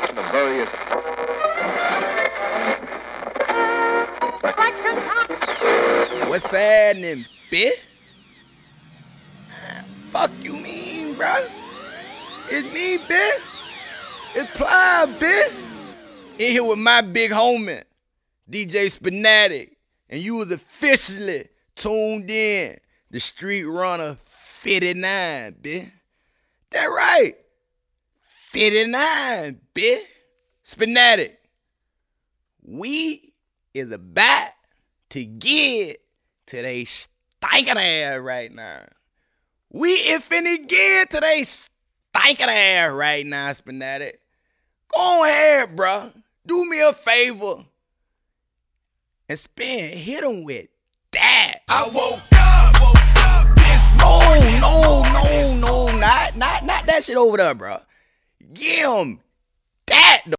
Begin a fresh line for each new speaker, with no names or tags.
The various.
What's happening, bitch? Fuck you mean, bro? It's me, bitch. It's Plies, bitch. In here with my big homie, DJ Spinatic, and you was officially tuned in. The Street Runner 59, bitch. That right. 59, bitch. Spinatic. We is about to get to they stinking ass right now. We is finna get to they stinking ass right now, Spinatic. Go ahead, bro. Do me a favor. And Spin, hit him with that.
I woke up this morning.
No, not that shit over there, bro. Give him